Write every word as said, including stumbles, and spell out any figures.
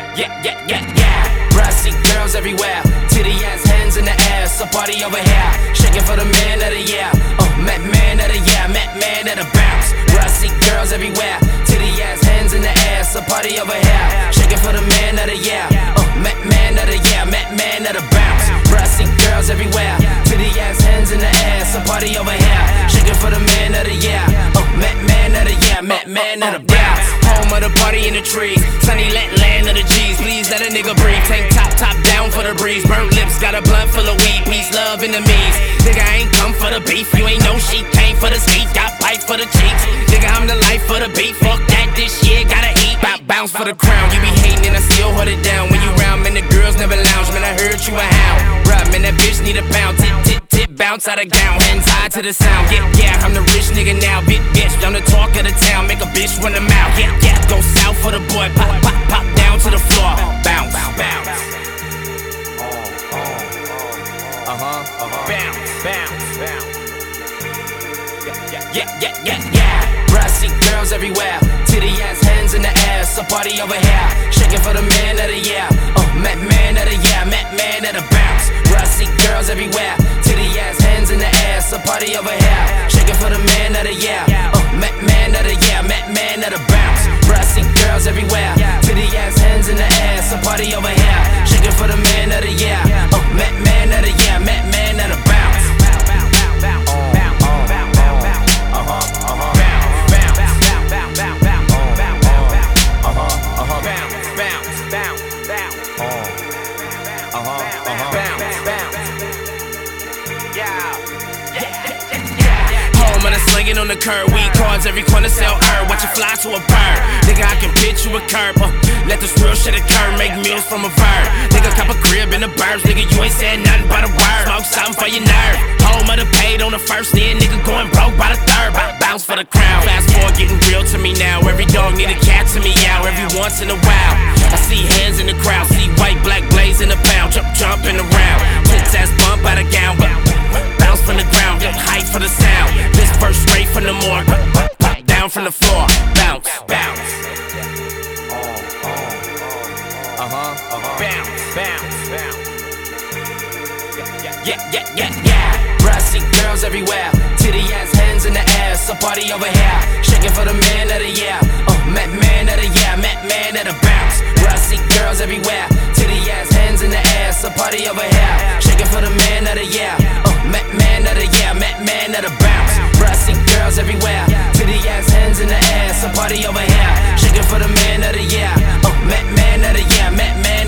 yeah, yeah, yeah, yeah. Brassy girls everywhere, titty ass hands in the air, so party over here, shaking for the man of the year. Oh, met man of the year, met man of the bounce. Brassy girls everywhere, titty ass hands in the air, so party over here, shaking for the man of the year. Oh, met man of the year, met man of the bounce. Brassy girls everywhere, titty ass hands in the air, so party over here, shaking for the man of the year. Oh, met man of the year, met man of the bounce. Home of the party in the trees, sunny let land of the G's. Please let a nigga breathe. Tank top, top down for the breeze. Burnt lips, got a blunt full of weed. Peace, love, enemies. Nigga, I ain't come for the beef. You ain't no sheep, came for the speed. Got pipe for the cheeks. Nigga, I'm the life for the beat. Fuck that, this shit gotta eat. Bout bounce for the crown. You be hating and I still hold it down. When you round, man, the girls never lounge. Man, I heard you a hound. Bruh, man, that bitch need a pound. Tip, tip, tip, bounce out of gown. Hands high to the sound. Yeah, yeah, I'm the rich nigga now. Big bitch, I'm the talk of the town. Make a bitch run the mouth. Yeah, yeah, go south for the boy. Pop, pop, pop down to the floor. Bounce, bounce. Uh-huh, uh-huh. Bounce, bounce, bounce. Yeah, yeah, yeah, yeah, yeah. Brassy girls everywhere, titty ass hands in the air, so party over here, shaking for the man of the year. Oh, met man of the year, met man of the bounce. Brassy girls everywhere, titty ass hands in the air, so party over here, shaking for the man of the year. Oh, met man of the year, met man of the bounce. Brassy girls everywhere, titty ass hands in the air, so party over here, shaking for the man of the year. Oh, met man of the year, met man of the bounce. Slinging on the curb, weed cards, every corner sell herb. Watch it fly to a bird. Nigga, I can pitch you a curb. Uh, let this real shit occur, make meals from a verb. Nigga, cop a crib in the burbs. Nigga, you ain't said nothing but a word. Smoke something for your nerve. Home of the paid on the first, then nigga going broke by the third. I bounce for the crown. Fast forward, getting real to me now. Every dog need a cat to me out. Every once in a while, I see hands in the crowd. See white, black blaze in the pound. Jump, jumping around. Tits ass bump out of gown. Bounce from the ground, get hype for the sound. This verse straight from the morgue, down from the floor. Bounce, bounce. Uh-huh, uh-huh. Bounce, bounce, bounce. Yeah, yeah, yeah, yeah. Brassy girls everywhere, titty ass hands in the air, so party over here, shaking for the man of the year. Oh, met man of the year, met man of the bounce. Brassy girls everywhere, titty ass hands in the air, so party over here, shaking for the man of the year. Oh, met man of the year, met man of the bounce. Brassy girls everywhere, titty ass hands in the air, so party over here, shaking for the man of the year. Oh, met man of the year, met man